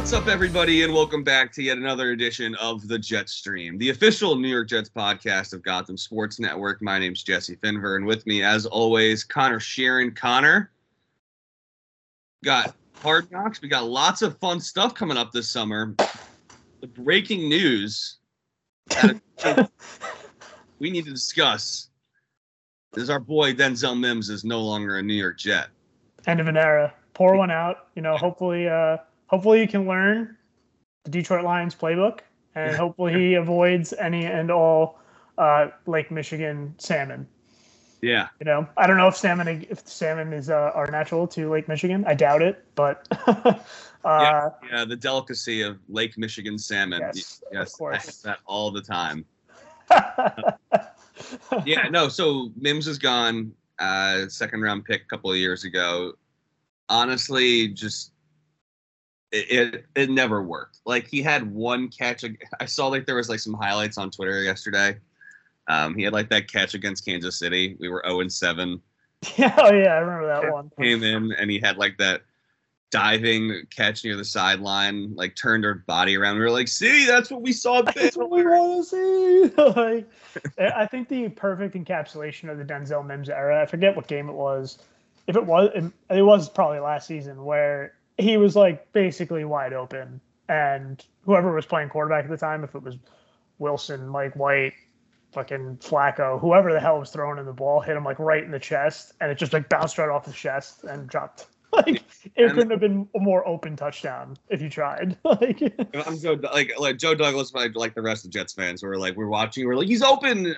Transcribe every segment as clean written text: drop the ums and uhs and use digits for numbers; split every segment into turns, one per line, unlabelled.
What's up, everybody, and welcome back to yet another edition of the Jetstream, the official New York Jets podcast of Gotham Sports Network. My name's Jesse Finver, and with me, as always, Connor Sheeran. Connor, got Hard Knocks. We got lots of fun stuff coming up this summer. The breaking news that we need to discuss is our boy Denzel Mims is no longer a New York Jet.
End of an era. Pour one out. Hopefully you can learn the Detroit Lions playbook, and hopefully he avoids any and all Lake Michigan salmon.
Yeah.
I don't know if salmon is are natural to Lake Michigan. I doubt it, but
yeah, the delicacy of Lake Michigan salmon.
Yes,
of course. I have that all the time. So Mims is gone. Second round pick a couple of years ago. Honestly, just it never worked. Like, he had one catch. I saw there was some highlights on Twitter yesterday. He had that catch against Kansas City. We were 0-7.
Yeah, I remember that one.
Came in and he had that diving catch near the sideline, turned her body around. We were like, see, that's what we saw.
That's what we want to see. I think the perfect encapsulation of the Denzel Mims era, I forget what game it was. It was probably last season, where he was basically wide open, and whoever was playing quarterback at the time, if it was Wilson, Mike White, fucking Flacco, whoever the hell was throwing in the ball, hit him right in the chest, and it just bounced right off the chest and dropped. It couldn't have been a more open touchdown if you tried.
I'm so Joe Douglas, like the rest of the Jets fans, we're watching, we're like, he's open.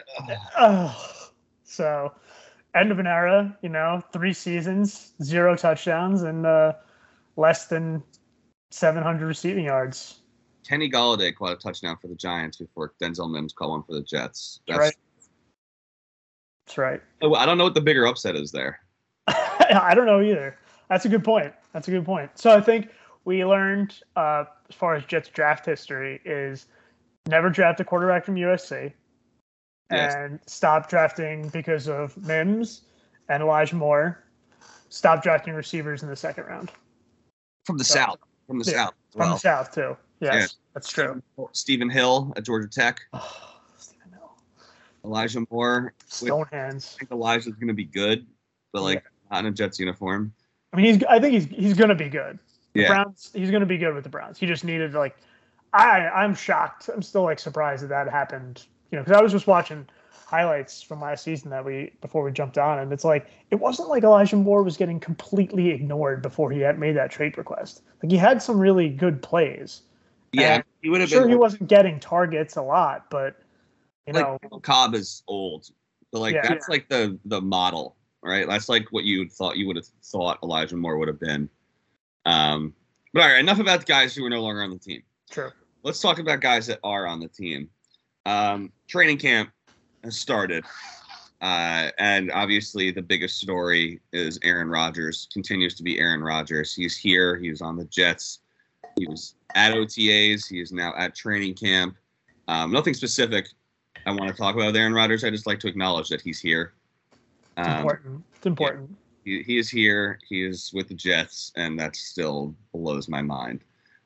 So, end of an era. 3 seasons, 0 touchdowns, and less than 700 receiving yards.
Kenny Golladay caught a touchdown for the Giants before Denzel Mims caught one for the Jets.
That's right.
I don't know what the bigger upset is there.
I don't know either. That's a good point. So I think we learned, as far as Jets draft history, is never draft a quarterback from USC.
Yes.
And stop drafting because of Mims and Elijah Moore. Stop drafting receivers in the second round.
From the South. From the
South, too. Yes, that's true.
Stephen Hill at Georgia Tech.
Oh, Stephen Hill.
Elijah Moore.
Stone hands.
I think Elijah's going to be good, but not in a Jets uniform.
I mean, I think he's going to be good. The
yeah.
Browns. He's going to be good with the Browns. He just needed I'm shocked. I'm still surprised that happened. Because I was just watching highlights from last season before we jumped on, and it's it wasn't like Elijah Moore was getting completely ignored before he had made that trade request. He had some really good plays.
Yeah, he would have
sure he wasn't getting targets a lot, but
Cobb is old, but that's the model, right? That's what you would have thought Elijah Moore would have been. But all right, enough about the guys who are no longer on the team.
True.
Let's talk about guys that are on the team. Training camp has started, and obviously the biggest story is Aaron Rodgers. Continues to be Aaron Rodgers. He's here. He was on the Jets. He was at OTAs. He is now at training camp. Nothing specific I want to talk about with Aaron Rodgers. I just like to acknowledge that he's here.
It's important.
Yeah, he is here. He is with the Jets, and that still blows my mind.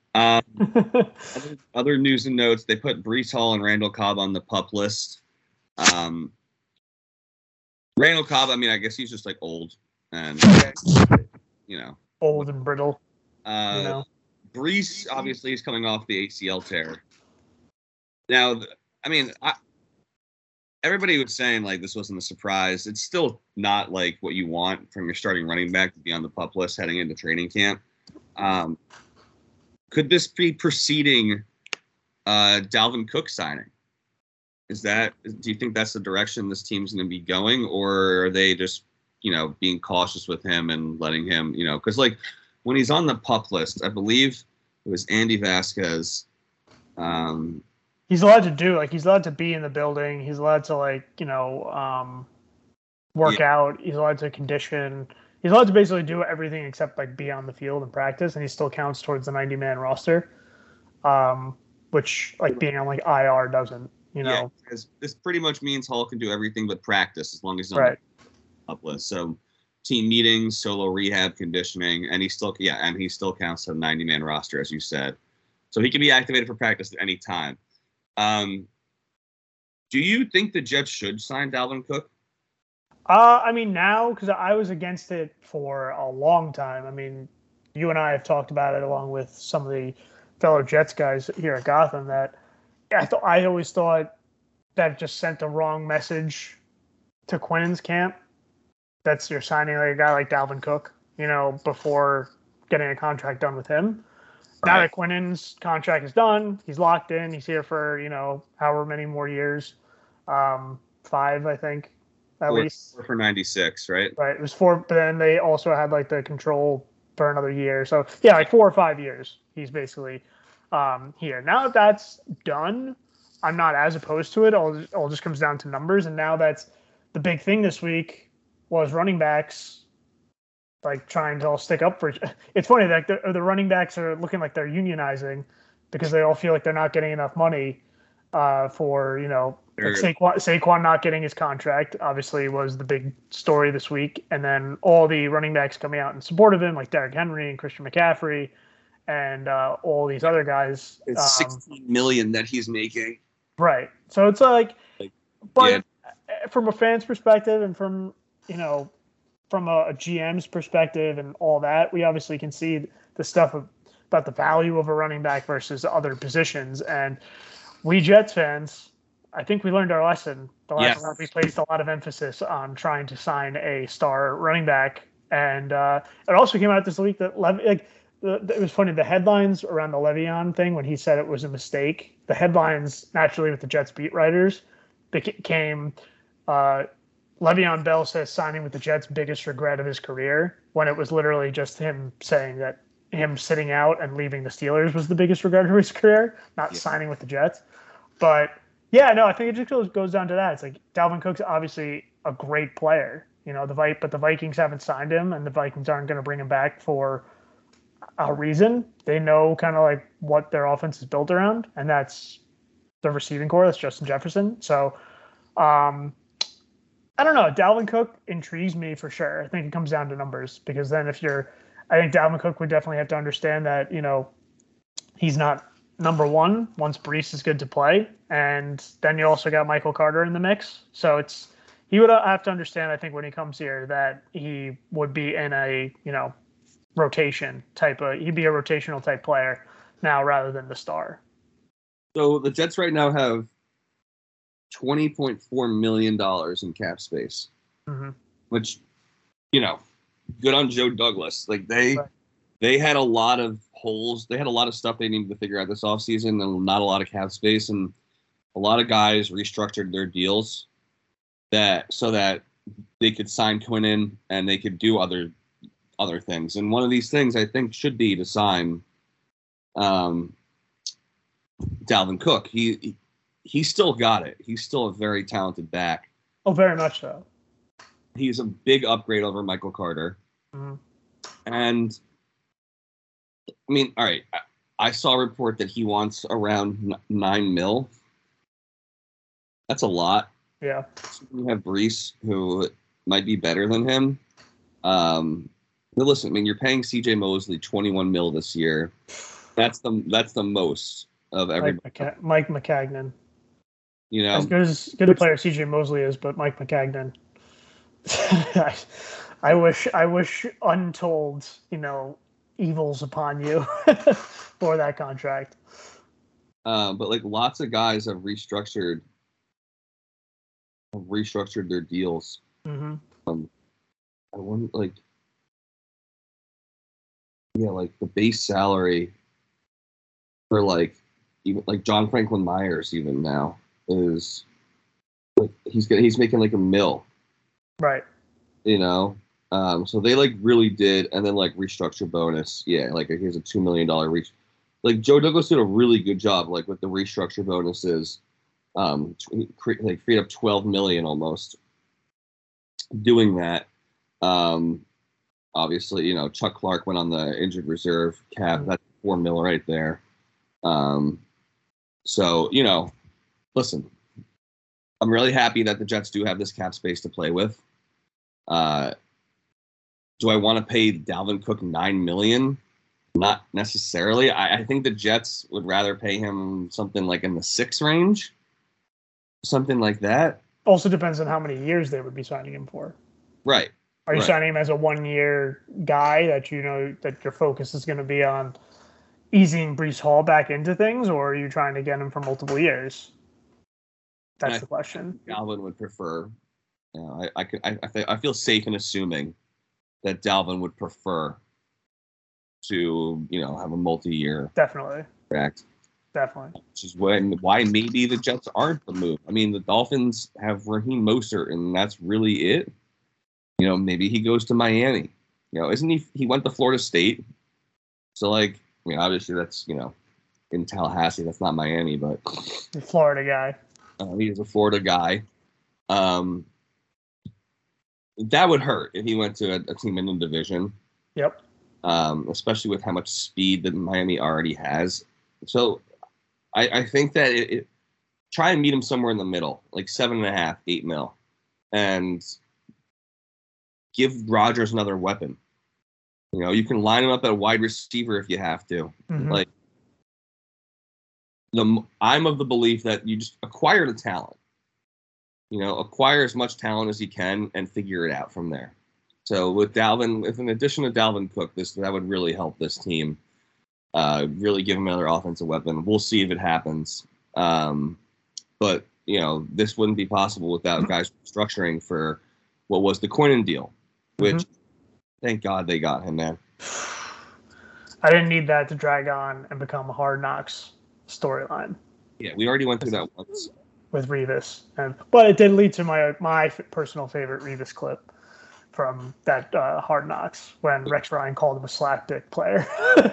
Other news and notes, they put Breece Hall and Randall Cobb on the PUP list. Randall Cobb, I guess he's just old and
old and brittle.
Breece, obviously, is coming off the ACL tear. Now, everybody was saying this wasn't a surprise. It's still not what you want from your starting running back to be on the PUP list heading into training camp. Could this be preceding Dalvin Cook signing? Do you think that's the direction this team's going to be going, or are they just, being cautious with him and letting him, because when he's on the PUP list, I believe it was Andy Vasquez.
He's allowed to do he's allowed to be in the building. He's allowed to work out. He's allowed to condition. He's allowed to basically do everything except be on the field and practice, and he still counts towards the 90-man roster, which being on IR doesn't.
Yeah, this pretty much means Hall can do everything but practice as long as he's on the PUP list. So team meetings, solo rehab, conditioning, and he still counts to the 90-man roster, as you said. So he can be activated for practice at any time. Do you think the Jets should sign Dalvin Cook?
I mean, now, because I was against it for a long time. I mean, you and I have talked about it along with some of the fellow Jets guys here at Gotham that I always thought that it just sent the wrong message to Quinn's camp. That's you're signing like a guy like Dalvin Cook, before getting a contract done with him. Right. Now that Quinn's contract is done, he's locked in. He's here for, however many more years. 5, I think, at least.
4 for 96, right?
Right. It was 4, but then they also had like the control for another year. So, yeah, like 4 or 5 years. He's basically here. Now that that's done, I'm not as opposed to it. All just comes down to numbers. And now that's the big thing this week was running backs like trying to all stick up for. It's funny that the running backs are looking like they're unionizing because they all feel like they're not getting enough money for like Saquon not getting his contract. Obviously, was the big story this week, and then all the running backs coming out in support of him, like Derrick Henry and Christian McCaffrey, and all these other guys.
It's $16 million that he's making.
Right. So it's but from a fan's perspective and from from a GM's perspective and all that, we obviously can see the stuff about the value of a running back versus other positions. And we Jets fans, I think we learned our lesson. The last time we placed a lot of emphasis on trying to sign a star running back. And it also came out this week that it was funny, the headlines around the Le'Veon thing when he said it was a mistake. The headlines, naturally with the Jets beat writers, became Le'Veon Bell says signing with the Jets biggest regret of his career, when it was literally just him saying that him sitting out and leaving the Steelers was the biggest regret of his career, not signing with the Jets. But yeah, no, I think it just goes down to that. It's like Dalvin Cook's obviously a great player, but the Vikings haven't signed him, and the Vikings aren't going to bring him back for a reason. They know kind of like what their offense is built around, and that's the receiving core. That's Justin Jefferson. So, I don't know. Dalvin Cook intrigues me for sure. I think it comes down to numbers because then I think Dalvin Cook would definitely have to understand that, he's not number one once Breece is good to play. And then you also got Michael Carter in the mix. So he would have to understand, I think, when he comes here that he would be in a, rotation he'd be a rotational type player now rather than the star.
So the Jets right now have $20.4 million in cap space, which, good on Joe Douglas. Like they had a lot of holes. They had a lot of stuff they needed to figure out this offseason and not a lot of cap space. And a lot of guys restructured their deals so that they could sign Quinnen and they could do other things. And one of these things I think should be to sign Dalvin Cook. He's still got it. He's still a very talented back.
Oh, very much so.
He's a big upgrade over Michael Carter. Mm-hmm. And, I mean, all right, I saw a report that he wants around $9 million. That's a lot.
Yeah.
So you have Breece, who might be better than him. But listen, I mean, you're paying C.J. Mosley $21 million this year. That's the most of everybody.
Mike Maccagnan. As good a player C.J. Mosley is, but Mike Maccagnan. I wish untold, evils upon you for that contract.
But like lots of guys have restructured their deals.
Mm-hmm.
I want like the base salary for even John Franklin Myers even now is like he's making like $1 million.
Right.
So they really did, and then restructure bonus. Yeah, here's a $2 million reach. Joe Douglas did a really good job with the restructure bonuses. Freed up $12 million almost doing that. Obviously, Chuck Clark went on the injured reserve cap. That's $4 million right there. So, listen, I'm really happy that the Jets do have this cap space to play with. Do I want to pay Dalvin Cook $9 million? Not necessarily. I think the Jets would rather pay him something like in the 6 range, something like that.
Also depends on how many years they would be signing him for.
Right.
Are you signing him as a 1-year guy that you know that your focus is going to be on easing Breece Hall back into things, or are you trying to get him for multiple years? That's the question.
Dalvin would prefer. You know, I feel safe in assuming that Dalvin would prefer to, you know, have a multi-year
Definitely.
contract.
Definitely.
Which is why maybe the Jets aren't the move. I mean, the Dolphins have Raheem Mostert, and that's really it. You know, maybe he goes to Miami. You know, isn't he went to Florida State? So, like, I mean, obviously that's, you know, in Tallahassee. That's not Miami, but
the Florida guy.
He is a Florida guy. That would hurt if he went to a team in the division.
Yep.
Especially with how much speed that Miami already has. So I think that try and meet him somewhere in the middle, like 7.5, 8 mil, and give Rodgers another weapon. You know, you can line him up at a wide receiver if you have to.
Mm-hmm.
Like, I'm of the belief that you just acquire the talent. You know, acquire as much talent as you can and figure it out from there. So with Dalvin, with an addition to Dalvin Cook, that would really help this team. Really give him another offensive weapon. We'll see if it happens. But, you know, this wouldn't be possible without guys structuring for what was the Quinnen deal, which thank God they got him, man.
I didn't need that to drag on and become a Hard Knocks storyline.
Yeah, we already went through that once.
With Revis. But it did lead to my personal favorite Revis clip from that Hard Knocks when Rex Ryan called him a slap dick player.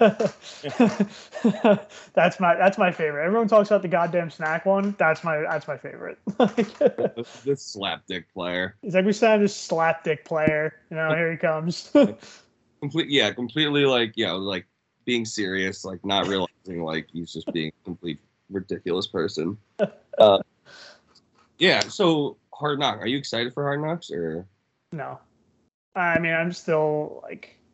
That's my favorite. Everyone talks about the goddamn snack one. That's my favorite.
This slap dick player.
He's like, we signed this slap dick player. You know, here he comes.
Completely like, you know, like being serious, like not realizing like he's just being a complete ridiculous person. Yeah, so Hard Knocks. Are you excited for Hard Knocks or
no? I mean, I still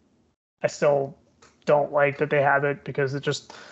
don't like that they have it because it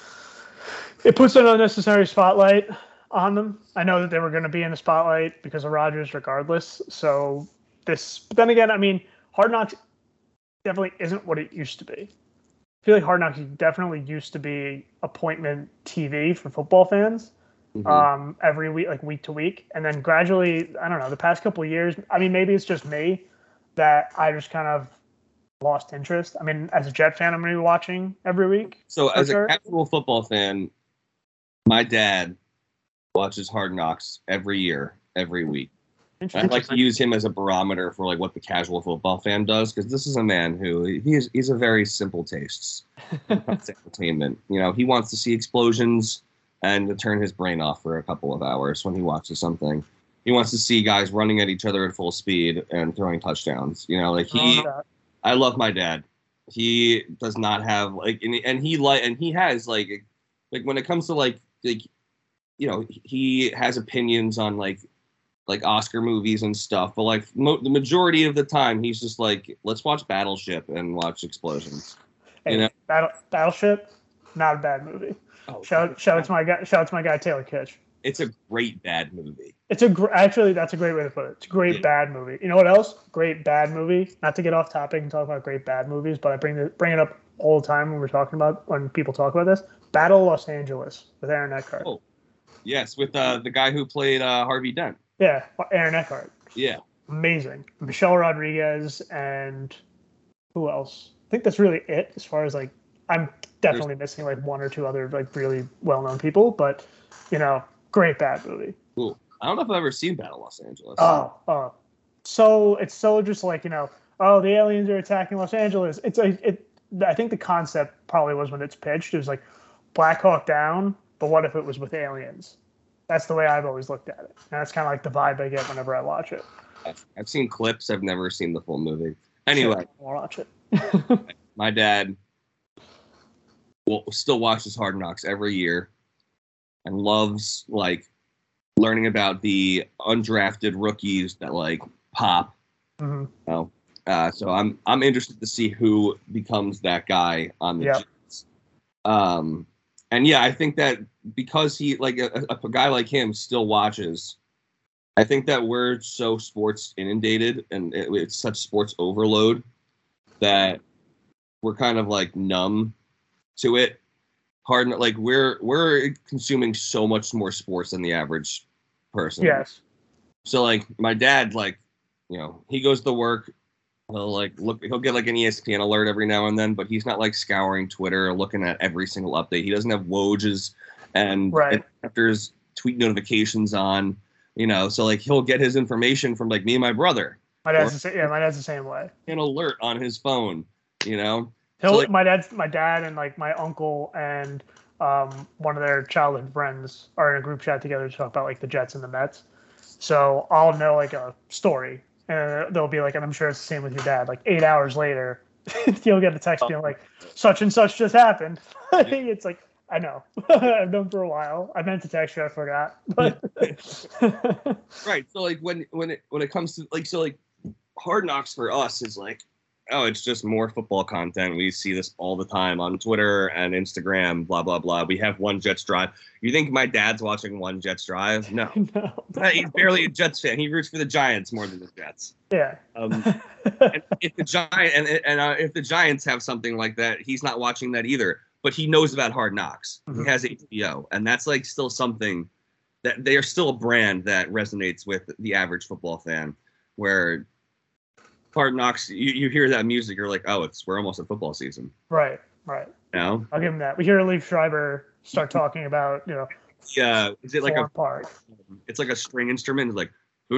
puts an unnecessary spotlight on them. I know that they were going to be in the spotlight because of Rodgers regardless. So but then again, I mean, Hard Knocks definitely isn't what it used to be. I feel like Hard Knocks definitely used to be appointment TV for football fans. Every week, like week to week. And then gradually, I don't know, the past couple of years, I mean, maybe it's just me that I just kind of lost interest. I mean, as a Jet fan, I'm going to be watching every week.
So as a casual football fan, my dad watches Hard Knocks every year, every week. I'd like to use him as a barometer for like what the casual football fan does, because this is a man who he's a very simple tastes. Entertainment. You know, he wants to see explosions and to turn his brain off for a couple of hours when he watches something. He wants to see guys running at each other at full speed and throwing touchdowns. You know, like I love my dad. He does not have like, and he has like when it comes to like you know, he has opinions on like Oscar movies and stuff, but like the majority of the time he's just like, let's watch Battleship and watch explosions.
Hey,
you know,
Battleship, not a bad movie.
Oh,
shout out to my guy Taylor Kitsch.
It's a great bad movie.
Actually, that's a great way to put it. It's a great bad movie. You know what else? Great bad movie. Not to get off topic and talk about great bad movies, but I bring it up all the time when people talk about this. Battle of Los Angeles with Aaron Eckhart.
Oh, yes, with the guy who played Harvey Dent.
Yeah, Aaron Eckhart.
Yeah.
Amazing. Michelle Rodriguez and who else? I think that's really it as far as like, I'm definitely missing like one or two other like really well-known people, but you know, great bad movie.
Cool. I don't know if I've ever seen Battle of Los Angeles.
So it's so just like, you know, the aliens are attacking Los Angeles. I think the concept probably was when it's pitched, it was like Black Hawk Down, but what if it was with aliens? That's the way I've always looked at it. And that's kind of like the vibe I get whenever I watch it.
I've seen clips. I've never seen the full movie. Anyway,
I'll watch it.
My dad still watches Hard Knocks every year and loves like learning about the undrafted rookies that like pop.
Mm-hmm.
You know? So I'm interested to see who becomes that guy on the Jets. And yeah, I think that because he like a guy like him still watches. I think that we're so sports inundated and it's such sports overload that we're kind of like numb to it. Hard, like we're consuming so much more sports than the average person.
Yes.
So like my dad, like, you know, he goes to work. He'll get like an ESPN alert every now and then, but he's not like scouring Twitter or looking at every single update. He doesn't have Woj's and after's tweet notifications on, you know, so like he'll get his information from like me and my brother.
My dad's the same way.
An alert on his phone, you know.
My dad and like my uncle and one of their childhood friends are in a group chat together to talk about like the Jets and the Mets. So I'll know like a story. And they'll be like, and I'm sure it's the same with your dad, like 8 hours later, you'll get a text being like, such and such just happened. It's like, I know. I've known for a while. I meant to text you, I forgot. But
right. So like when it comes to like, so like Hard Knocks for us is like, oh, it's just more football content. We see this all the time on Twitter and Instagram, blah, blah, blah. We have One Jets Drive. You think my dad's watching One Jets Drive? No. He's barely a Jets fan. He roots for the Giants more than the Jets.
Yeah.
And if the Giants have something like that, he's not watching that either. But he knows about Hard Knocks. Mm-hmm. He has HBO. And that's like still something that they are still a brand that resonates with the average football fan, where Hard Knocks, you hear that music, you're like, oh, we're almost at football season.
Right.
You know?
I'll give him that. We hear Leif Schreiber start talking about, you know.
Yeah, is it like
part?
It's like a string instrument, it's like,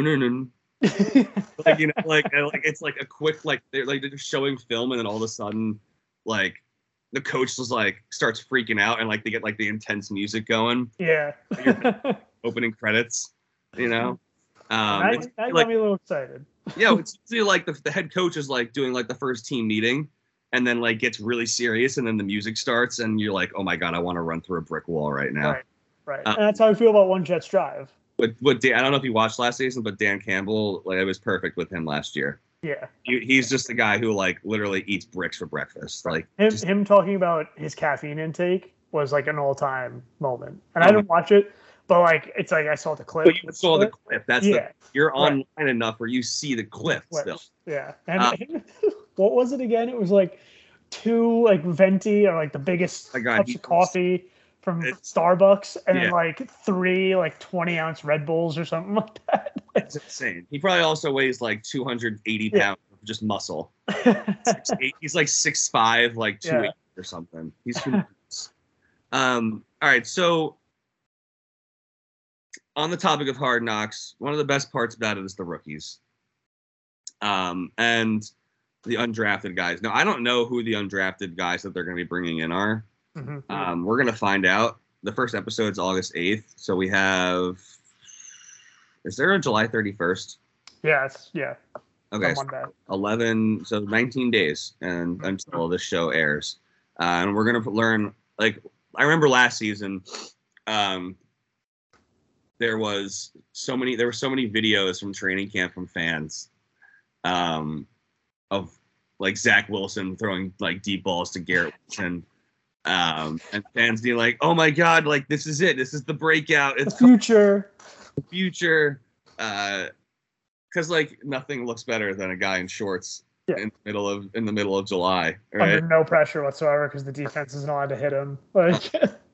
like, you know, like it's like a quick, like they're just showing film, and then all of a sudden, like the coach was like starts freaking out, and like they get like the intense music going.
Yeah.
Opening credits, you know.
That got me a little excited.
Yeah, it's usually like the head coach is like doing like the first team meeting, and then like gets really serious, and then the music starts, and you're like, oh my god, I want to run through a brick wall right now.
Right. And that's how I feel about One Jets Drive.
But Dan, I don't know if you watched last season, but Dan Campbell, like, it was perfect with him last year.
Yeah.
He's just the guy who like literally eats bricks for breakfast. Like
him talking about his caffeine intake was like an all-time moment, and I didn't watch it. But like, it's like I saw the clip.
But you saw the clip. That's you're online enough where you see the clip still.
Yeah. And what was it again? It was like 2 like venti or like the biggest cups of coffee from Starbucks, and then like 3 like 20-ounce Red Bulls or something like that.
It's insane. He probably also weighs like 280 pounds of just muscle. He's like 6'5", like 280 or something. He's tremendous. All right, so on the topic of Hard Knocks, one of the best parts about it is the rookies, and the undrafted guys. Now, I don't know who the undrafted guys that they're going to be bringing in are. Mm-hmm. We're going to find out. The first episode is August 8th, so we have. Is there a July 31st?
Yes.
Okay. So 11. So 19 days, and until this show airs, and we're going to learn. Like, I remember last season. There were so many videos from training camp from fans of like Zach Wilson throwing like deep balls to Garrett Wilson, and fans being like, oh my god, like this is it, this is the breakout, it's
the
future, because like nothing looks better than a guy in shorts in the middle of July, right?
Under no pressure whatsoever because the defense isn't allowed to hit him. Like,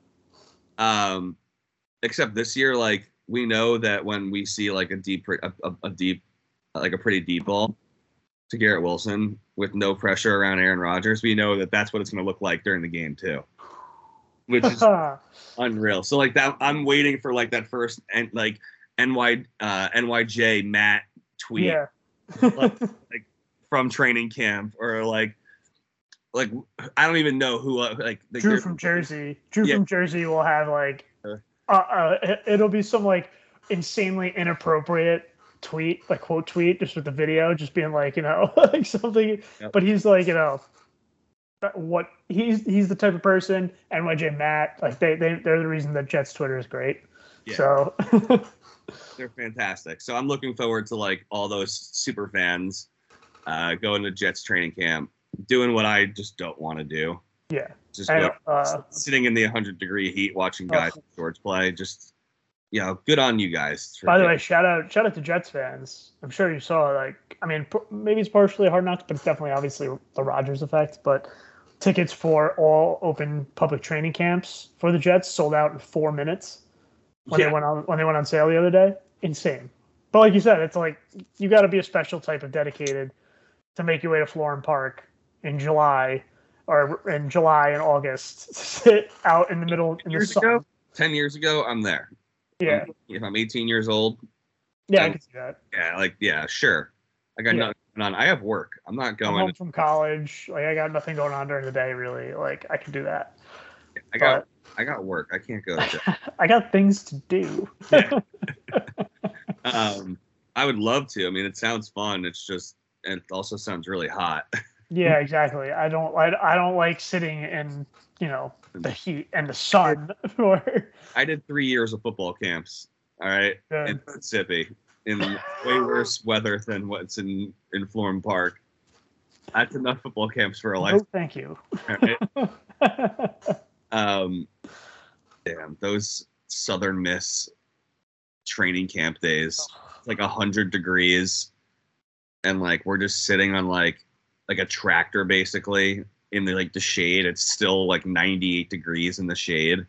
except this year, like, we know that when we see like a pretty deep ball to Garrett Wilson with no pressure around Aaron Rodgers, we know that that's what it's going to look like during the game too, which is unreal. So like that, I'm waiting for like that first and like NYJ Matt tweet, like from training camp, or like I don't even know who like
Drew from Jersey. From Jersey will have like. It'll be some like insanely inappropriate tweet, like quote tweet, just with the video, just being like, you know, like something. Yep. But he's like, you know, what he's the type of person. NYJ Matt, like they're the reason that Jets Twitter is great. Yeah. So
they're fantastic. So I'm looking forward to like all those super fans going to Jets training camp, doing what I just don't want to do.
Yeah.
Just sitting in the 100-degree heat watching guys in shorts play. Just, good on you guys.
By the way, shout out to Jets fans. I'm sure you saw, maybe it's partially Hard Knocks, but it's definitely obviously the Rodgers effect. But tickets for all open public training camps for the Jets sold out in 4 minutes when they went on sale the other day. Insane. But like you said, it's like you got to be a special type of dedicated to make your way to Florham Park in July and August to sit out in the middle in the sun.
10 years ago, I'm there.
Yeah.
If I'm 18 years old.
Yeah, I can see that.
Yeah, sure. I got nothing going on. I have work. I'm not going.
I'm home from college. I got nothing going on during the day, really. I can do that.
I got work. I can't go to
I got things to do.
Yeah. I would love to. I mean, it sounds fun. It also sounds really hot.
Yeah, exactly. I don't like sitting in, the heat and the sun.
I did 3 years of football camps. All right, in Mississippi, in way worse weather than what's in Florham Park. That's enough football camps for a life.
No, thank you.
Right? Damn, those Southern Miss training camp days, it's 100 degrees, and we're just sitting on like a tractor basically in the shade. It's still 98 degrees in the shade.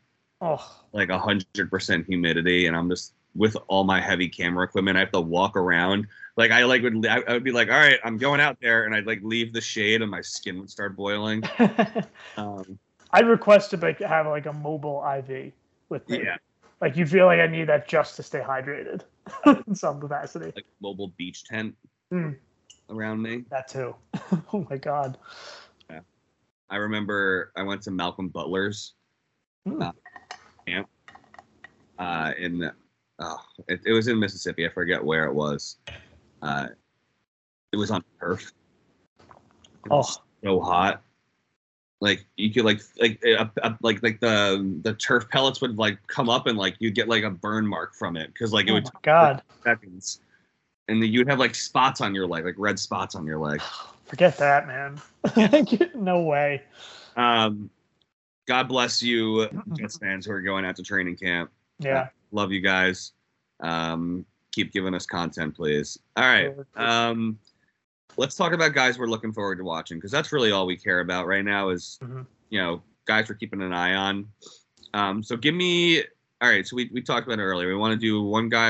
100% humidity, and I'm just with all my heavy camera equipment. I have to walk around. I would be like, all right, I'm going out there, and I'd leave the shade, and my skin would start boiling.
I'd request to have a mobile IV with me. Yeah. You feel like I need that just to stay hydrated in some capacity.
Mobile beach tent around me.
That too. Oh my God.
Yeah. I remember I went to Malcolm Butler's camp. It was in Mississippi. I forget where it was. It was on turf. It was so hot. You could the turf pellets would come up and you'd get a burn mark from it because it would
take God
seconds, and then you'd have spots on your leg, red spots on your leg.
Forget that, man. No way.
God bless you, Jets fans who are going out to training camp.
Yeah,
love you guys. Keep giving us content, please. All right. Let's talk about guys we're looking forward to watching, because that's really all we care about right now is, guys we're keeping an eye on. So give me, all right, so we talked about it earlier. We want to do one guy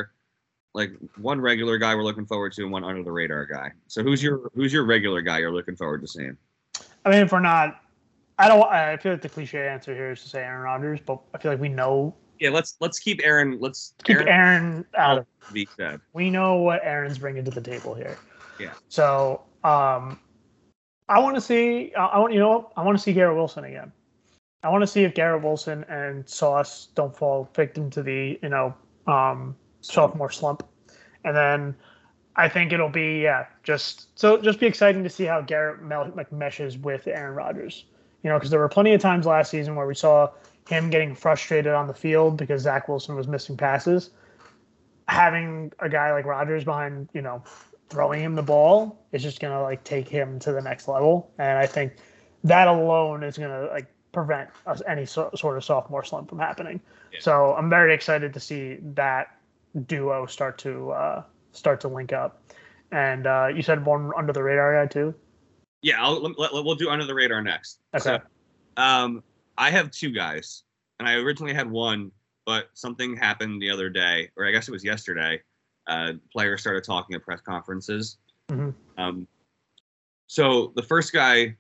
one regular guy we're looking forward to and one under the radar guy. So who's your regular guy you're looking forward to seeing?
I mean, if we're not, I feel like the cliche answer here is to say Aaron Rodgers, but I feel like we know.
Yeah, let's keep Aaron.
Aaron out of
it.
We know what Aaron's bringing to the table here.
Yeah.
So, I want to see. I want to see Garrett Wilson again. I want to see if Garrett Wilson and Sauce don't fall victim to the sophomore slump, and then I think it'll be just be exciting to see how Garrett meshes with Aaron Rodgers. Because there were plenty of times last season where we saw him getting frustrated on the field because Zach Wilson was missing passes. Having a guy like Rodgers behind, throwing him the ball is just going to take him to the next level. And I think that alone is going to prevent any sort of sophomore slump from happening. Yeah. So I'm very excited to see that duo start to link up. And you said one under the radar guy too?
Yeah, we'll do under the radar next.
Okay.
So, I have two guys, and I originally had one, but something happened the other day, or I guess it was yesterday. Players started talking at press conferences.
Mm-hmm.
So the first guy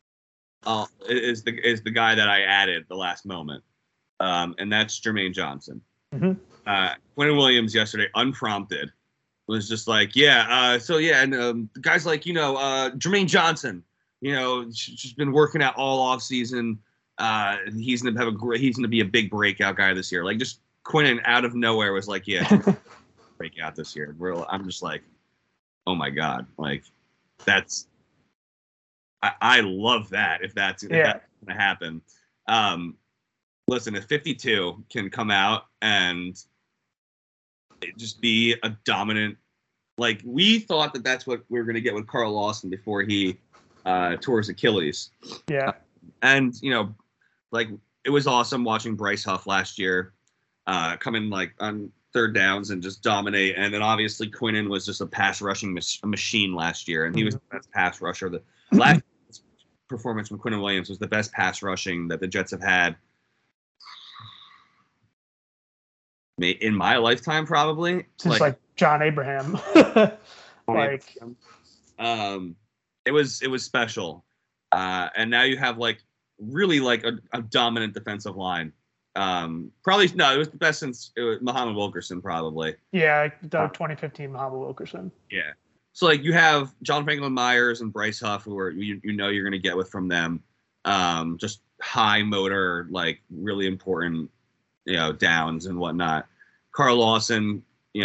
is the guy that I added the last moment, and that's Jermaine Johnson.
Mm-hmm.
Quentin Williams yesterday, unprompted, was just and guys Jermaine Johnson, she's been working out all off season. He's gonna be a big breakout guy this year. Just Quentin out of nowhere was breakout this year. I'm just oh my God, that's I love that if that's gonna happen. Listen, if 52 can come out and just be a dominant, we thought that's what we were gonna get with Carl Lawson before he tore his Achilles.
Yeah.
And like it was awesome watching Bryce Huff last year come in like on third downs and just dominate. And then obviously Quinnen was just a pass rushing machine last year, and he was the best pass rusher. The last performance from Quinnen Williams was the best pass rushing that the Jets have had in my lifetime, probably
since like John Abraham.
It was special, and now you have like really like a dominant defensive line. Probably no, it was the best since Muhammad Wilkerson, probably.
Yeah, the 2015 Muhammad Wilkerson.
Yeah. So like you have John Franklin Myers and Bryce Huff, who are you're going to get with from them, just high motor, like really important, downs and whatnot. Carl Lawson,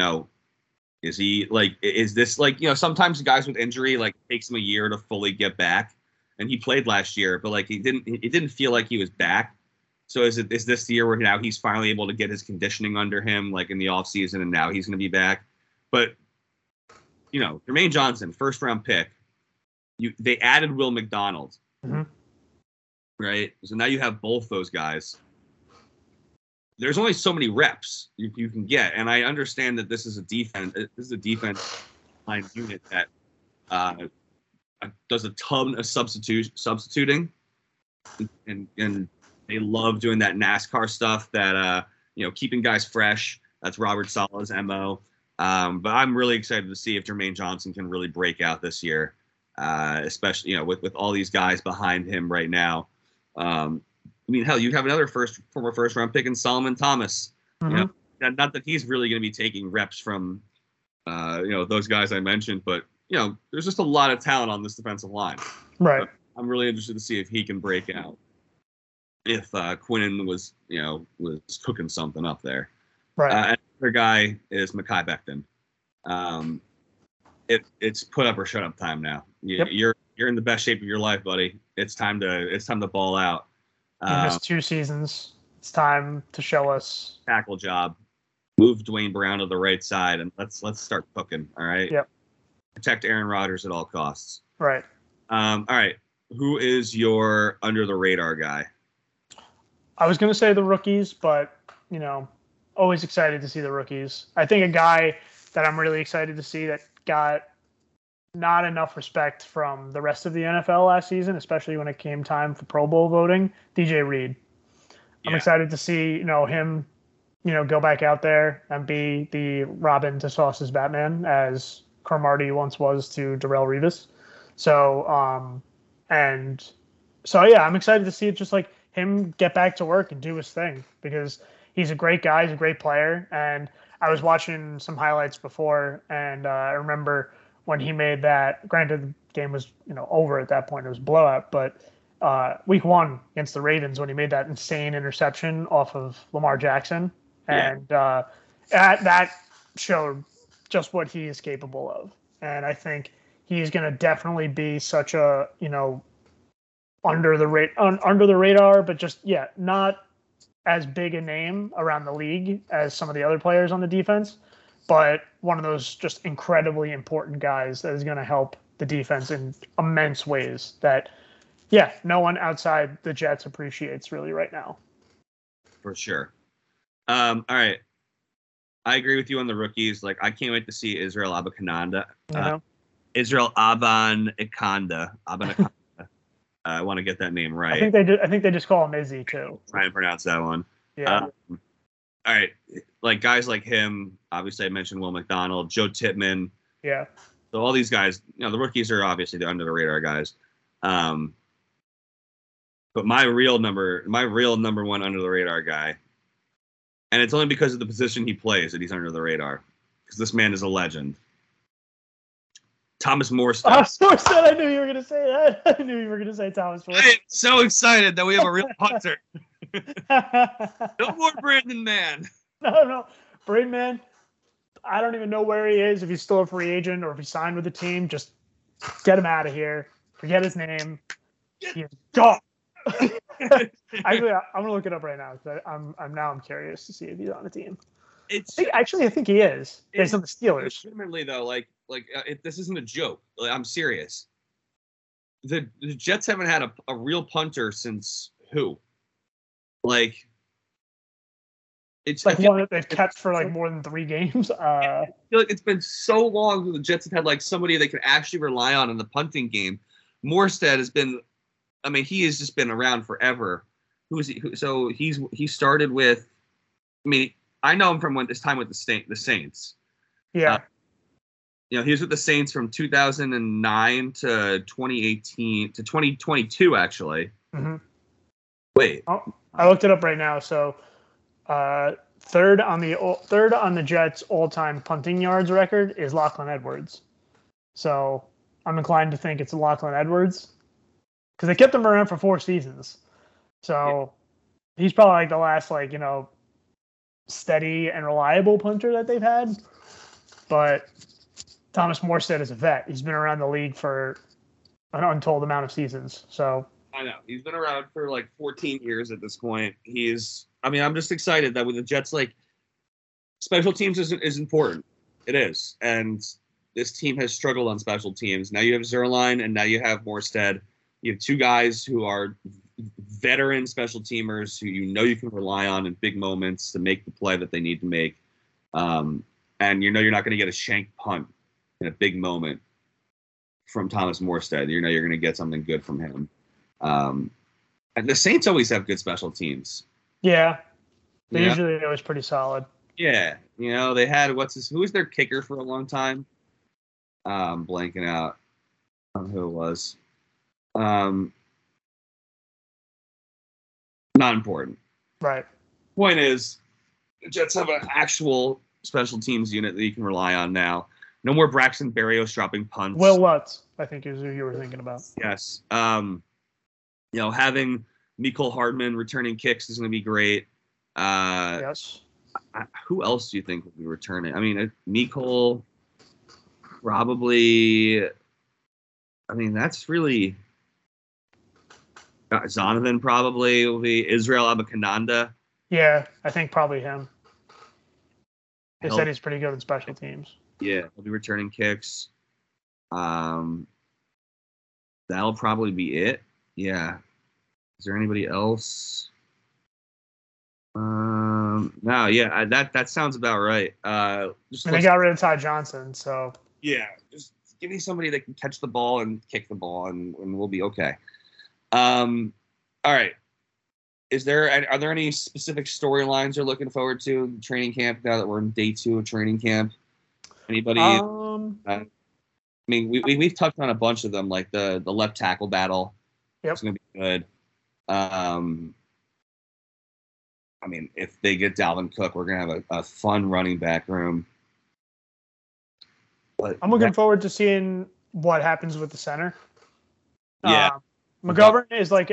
is this like sometimes guys with injury like it takes him a year to fully get back, and he played last year, but like it didn't feel like he was back. So is this the year where now he's finally able to get his conditioning under him, like in the offseason, and now he's going to be back? But Jermaine Johnson, first round pick. They added Will McDonald, right? So now you have both those guys. There's only so many reps you can get, and I understand that this is a defense line unit that does a ton of substituting, and they love doing that NASCAR stuff, that keeping guys fresh. That's Robert Saleh's MO. But I'm really excited to see if Jermaine Johnson can really break out this year, especially with all these guys behind him right now. Hell, you have another former first round pick in Solomon Thomas. Not that he's really going to be taking reps from those guys I mentioned, but there's just a lot of talent on this defensive line.
Right.
But I'm really interested to see if he can break out. If Quinnen was cooking something up there.
Right.
Another guy is Mekhi Becton. It's put up or shut up time now. You're in the best shape of your life, buddy. It's time to ball out.
You missed 2 seasons. It's time to show us.
Tackle job. Move Dwayne Brown to the right side, and let's start cooking. All right.
Yep.
Protect Aaron Rodgers at all costs.
Right.
All right. Who is your under the radar guy?
I was going to say the rookies, but always excited to see the rookies. I think a guy that I'm really excited to see that got not enough respect from the rest of the NFL last season, especially when it came time for Pro Bowl voting, DJ Reed. I'm excited to see, him, go back out there and be the Robin to Sauce's Batman, as Cromartie once was to Darrelle Revis. So, I'm excited to see it, just like him get back to work and do his thing, because he's a great guy. He's a great player. And I was watching some highlights before, and I remember when he made that, granted the game was, over at that point, it was a blowout, but week 1 against the Ravens, when he made that insane interception off of Lamar Jackson. And that showed just what he is capable of. And I think he's going to definitely be such a, under the radar, but just, not as big a name around the league as some of the other players on the defense, but one of those just incredibly important guys that is going to help the defense in immense ways that, no one outside the Jets appreciates really right now.
For sure. All right. I agree with you on the rookies. Like, I can't wait to see Israel Abanikanda. Israel Abanikanda. I want to get that name right.
I think they just call him Izzy too.
Try and pronounce that one.
Yeah.
All right. Like guys like him, obviously I mentioned Will McDonald, Joe Tippmann.
Yeah.
So all these guys, the rookies are obviously the under the radar guys. But my real number 1 under the radar guy, and it's only because of the position he plays that he's under the radar, because this man is a legend. Thomas Morstead.
I knew you were going to say that. I knew you were going to say Thomas Morstead.
I'm so excited that we have a real punter. No more Brandon Mann.
No. Brandon Mann, I don't even know where he is, if he's still a free agent or if he signed with the team. Just get him out of here. Forget his name. He's gone. Actually, I'm going to look it up right now, because I'm curious to see if he's on the team. I think he is, based on the Steelers.
Legitimately, though, like this isn't a joke. I'm serious. the Jets haven't had a real punter since who? Like,
it's like one that they've kept for like more than 3 games.
I feel like it's been so long that the Jets have had like somebody they could actually rely on in the punting game. Morstead has been, I mean, he has just been around forever. Who is he? So he started with, I mean, I know him from his time with the Saints.
Yeah.
He was with the Saints from 2009 to 2018 to 2022, actually.
Mm-hmm.
Wait.
Oh, I looked it up right now. So, third on the Jets' all-time punting yards record is Lachlan Edwards. So, I'm inclined to think it's Lachlan Edwards because they kept him around for 4 seasons. So, he's probably like the last steady and reliable punter that they've had. But Thomas Morstead is a vet. He's been around the league for an untold amount of seasons. So
I know he's been around for like 14 years at this point. I'm just excited that with the Jets, like, special teams is important. It is, and this team has struggled on special teams. Now you have Zuerlein, and now you have Morstead. You have 2 guys who are veteran special teamers who you can rely on in big moments to make the play that they need to make. And you're not going to get a shank punt in a big moment from Thomas Morstead. You're going to get something good from him. And the Saints always have good special teams.
Yeah. They usually always pretty solid.
Yeah. They had, who was their kicker for a long time? Blanking out on who it was. Not important.
Right.
Point is, the Jets have an actual special teams unit that you can rely on now. No more Braxton Berrios dropping punts.
Will Lutz, I think, is who you were thinking about.
Yes. Having Mecole Hardman returning kicks is going to be great.
Yes.
Who else do you think will be returning? I mean, Mecole probably. I mean, that's really. Zonovan probably will be. Israel Abakananda.
Yeah, I think probably him. They said he's pretty good in special teams.
Yeah, he'll be returning kicks. That'll probably be it. Yeah. Is there anybody else? No, yeah, that sounds about right.
They got rid of Ty Johnson, so
yeah, just give me somebody that can catch the ball and kick the ball, and we'll be okay. All right. Are there any specific storylines you're looking forward to in training camp now that we're in day 2 of training camp? Anybody? I mean, we've touched on a bunch of them, like the left tackle battle.
Yep.
It's gonna be good. I mean, if they get Dalvin Cook, we're gonna have a fun running back room. But
I'm looking forward to seeing what happens with the center.
Yeah.
McGovern is like,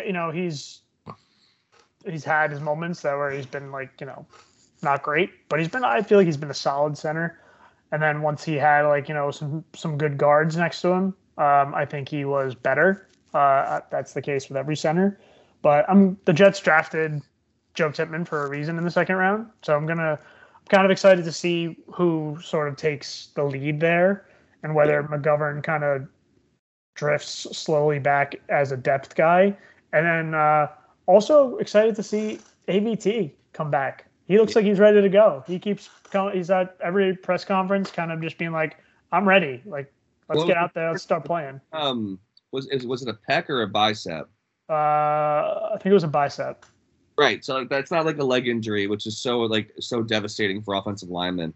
he's had his moments where he's been like, not great, but I feel like he's been a solid center. And then once he had some good guards next to him, I think he was better. That's the case with every center. But the Jets drafted Joe Tippmann for a reason in the 2nd round. So I'm kind of excited to see who sort of takes the lead there and whether McGovern kind of drifts slowly back as a depth guy. And then also excited to see AVT come back. He looks like he's ready to go. He's at every press conference kind of just being like, I'm ready. Like, let's get out there. Let's start playing.
Was it a pec or a bicep?
I think it was a bicep.
Right. So that's not like a leg injury, which is so devastating for offensive linemen.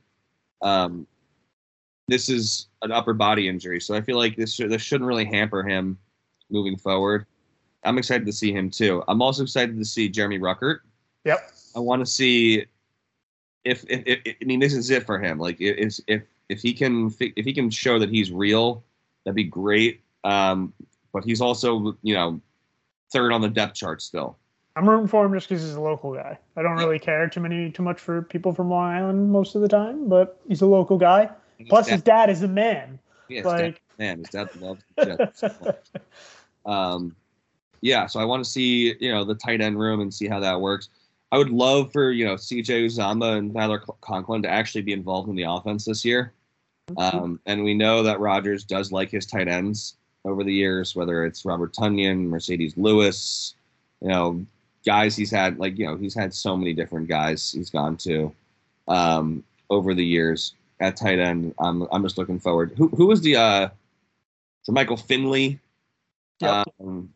This is an upper body injury. So I feel like this shouldn't really hamper him moving forward. I'm excited to see him too. I'm also excited to see Jeremy Ruckert.
Yep.
I want to see if I mean, this is it for him. Like, if he can show that he's real, that'd be great. But he's also, 3rd on the depth chart still.
I'm rooting for him just because he's a local guy. I don't really care too much for people from Long Island most of the time, but he's a local guy. Plus, his dad is a man.
Yeah, his dad loves the Jets. Yeah, so I want to see, the tight end room and see how that works. I would love for, CJ Uzomah and Tyler Conklin to actually be involved in the offense this year. And we know that Rodgers does like his tight ends. over the years, whether it's Robert Tonyan, Mercedes Lewis, guys he's had, he's had so many different guys he's gone to over the years at tight end. I'm just looking forward. Who was the Michael Finley?
Yep.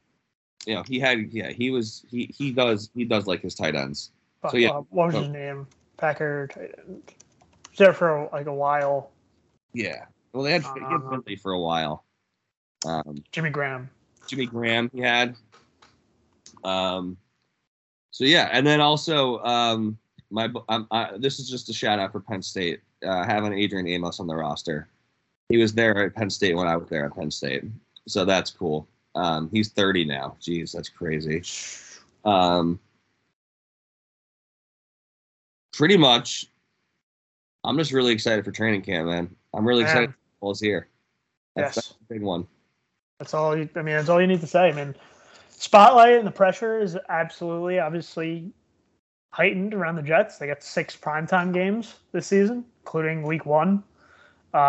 He does like his tight ends.
Fuck,
So yeah,
what was his name? Packer tight end. Was there for like a while.
Yeah. Well, they had Finley for a while.
Jimmy Graham
he had. So yeah, and then also this is just a shout out for Penn State, having Adrian Amos on the roster. He was there at Penn State when I was there at Penn State, so that's cool. He's 30 now. Jeez, that's crazy. Pretty much, I'm just really excited for training camp, man. I'm really excited. Football's here. That's a big one.
That's all. That's all you need to say. I mean, spotlight and the pressure is absolutely, obviously, heightened around the Jets. They got 6 primetime games this season, including Week 1.
They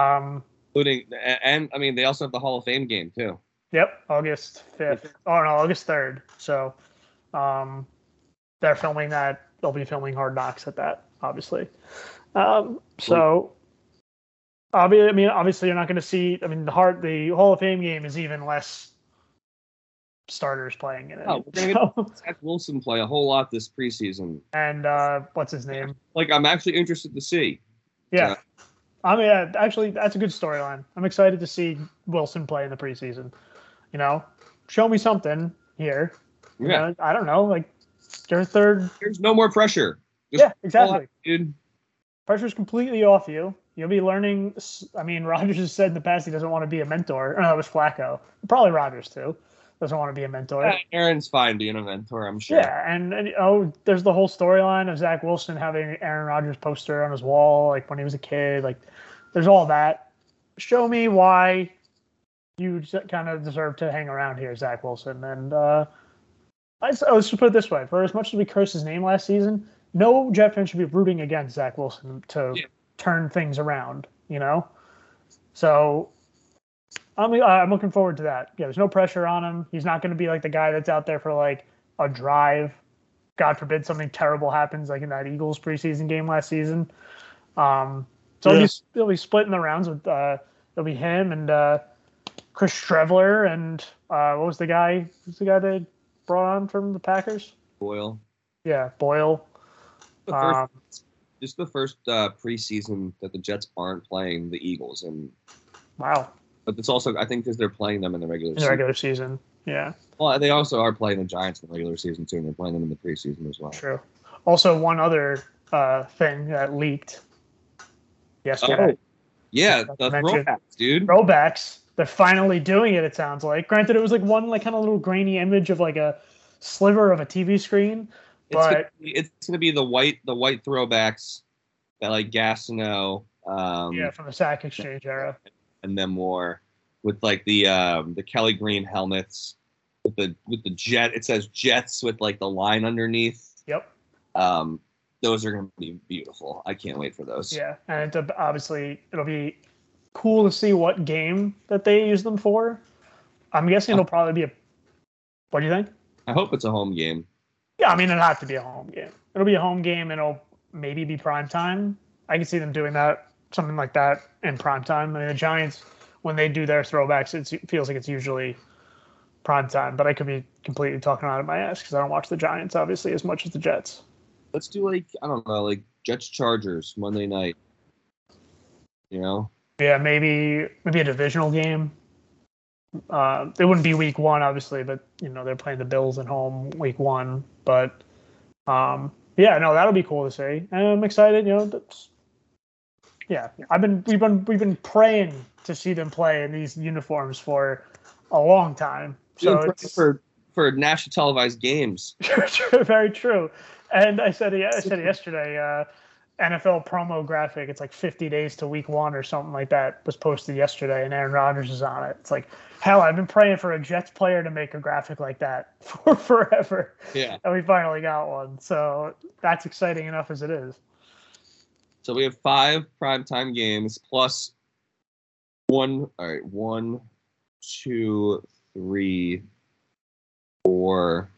also have the Hall of Fame game too.
Yep, August 5th. Oh no, August 3rd. So, they're filming that. They'll be filming Hard Knocks at that, obviously. So. Obviously, you're not going to see. The Hall of Fame game is even less starters playing in it.
Oh, we're going to Zach Wilson play a whole lot this preseason.
And what's his name?
I'm actually interested to see.
Yeah. Actually, that's a good storyline. I'm excited to see Wilson play in the preseason. Show me something here.
Yeah.
I don't know. Like, your third.
There's no more pressure.
Exactly.
Dude.
Pressure's completely off you. You'll be learning. Rodgers has said in the past he doesn't want to be a mentor. No, that was Flacco. Probably Rodgers too. Doesn't want to be a mentor.
Yeah, Aaron's fine being a mentor, I'm sure.
Yeah, and there's the whole storyline of Zach Wilson having Aaron Rodgers poster on his wall, like when he was a kid. Like, there's all that. Show me why you kind of deserve to hang around here, Zach Wilson. And let's just put it this way: for as much as we cursed his name last season, no Jet fan should be rooting against Zach Wilson to turn things around, So I'm looking forward to that. Yeah, there's no pressure on him. He's not going to be like the guy that's out there for like a drive. God forbid something terrible happens like in that Eagles preseason game last season. He'll be splitting the rounds with it'll be him and Chris Streveler and what was the guy? Who's the guy they brought on from the Packers?
Boyle.
Yeah, Boyle.
This is the first preseason that the Jets aren't playing the Eagles, and
wow.
But it's also, I think, because they're playing them in the regular
season. Yeah.
Well, they also are playing the Giants in the regular season too, and they're playing them in the preseason as well.
True. Also, one other thing that leaked yesterday.
Oh, yeah, the throwbacks, dude.
Throwbacks. They're finally doing it. It sounds like. Granted, it was like one kind of little grainy image of like a sliver of a TV screen. But
it's gonna be the white throwbacks that like Gastineau.
From the Sack Exchange era.
And then more with like the Kelly Green helmets with the jet. It says Jets with like the line underneath.
Yep.
Those are gonna be beautiful. I can't wait for those.
Yeah, and obviously it'll be cool to see what game that they use them for. I'm guessing it'll probably be What do you think?
I hope it's a home game.
Yeah, it'll have to be a home game. It'll be a home game, and it'll maybe be prime time. I can see them doing something like that in prime time. The Giants, when they do their throwbacks, it feels like it's usually prime time. But I could be completely talking out of my ass because I don't watch the Giants, obviously, as much as the Jets.
Let's do like Jets Chargers Monday night.
Yeah, maybe a divisional game. It wouldn't be week 1, obviously, but they're playing the Bills at home week 1. But that'll be cool to see, and I'm excited. We've been praying to see them play in these uniforms for a long time. So it's
for national televised games.
Very true. And I said yesterday, NFL promo graphic. It's like 50 days to week 1 or something like that was posted yesterday, and Aaron Rodgers is on it. It's like, hell, I've been praying for a Jets player to make a graphic like that for forever.
Yeah.
And we finally got one. So that's exciting enough as it is.
So we have 5 primetime games plus one. All right, 1, 2, 3, 4,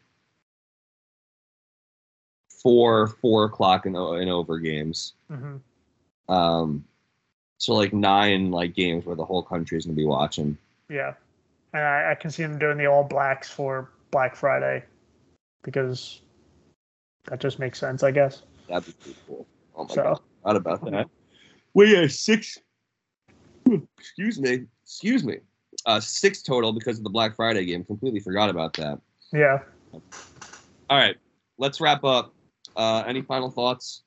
4 o'clock and over games.
Mm-hmm.
So like 9 like games where the whole country is gonna be watching.
Yeah, and I can see them doing the All Blacks for Black Friday because that just makes sense, I guess.
That'd be pretty cool. Oh my
So,
god, not about that. Well, yeah, 6. Excuse me. 6 total because of the Black Friday game. Completely forgot about that.
yeah.
All right, let's wrap up. Any final thoughts?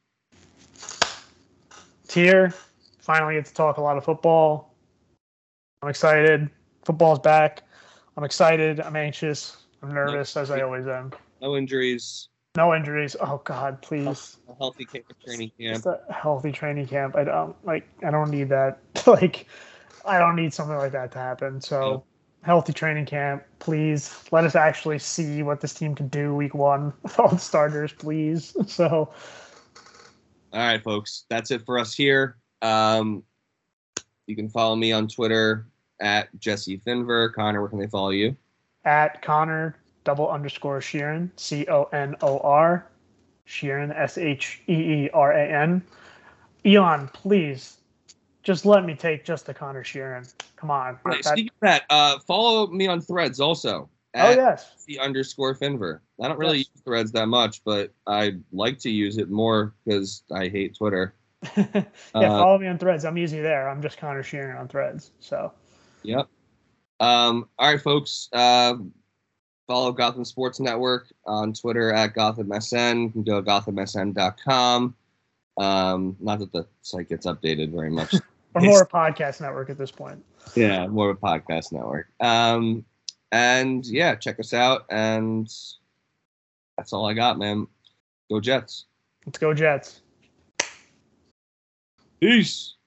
Here, finally get to talk a lot of football. I'm excited. Football's back. I'm excited. I'm anxious. I'm nervous, as I always am.
No injuries.
No injuries. Oh God, please.
A healthy training camp.
Just a healthy training camp. I don't need that. Like, I don't need something like that to happen. So, healthy training camp, please. Let us actually see what this team can do week 1 with all the starters, please. So,
all right, folks, that's it for us here. You can follow me on Twitter at Jesse Finver. Connor, where can they follow you?
At Connor _Sheeran, CONOR, Sheeran, SHEERAN. Elon, please, just let me take just the Connor Sheeran. Come on.
Right, speaking of that, follow me on Threads also.
Yes.
The _Finver. I don't really use Threads that much, but I like to use it more because I hate Twitter.
Follow me on Threads. I'm usually there. I'm just Connor Sheeran on Threads. So.
Yep. All right, folks. Follow Gotham Sports Network on Twitter at GothamSN. You can go to GothamSN.com. Not that the site gets updated very much.
Or more a podcast network at this point.
Yeah, more of a podcast network. And yeah, check us out. And that's all I got, man. Go Jets.
Let's go Jets.
Peace.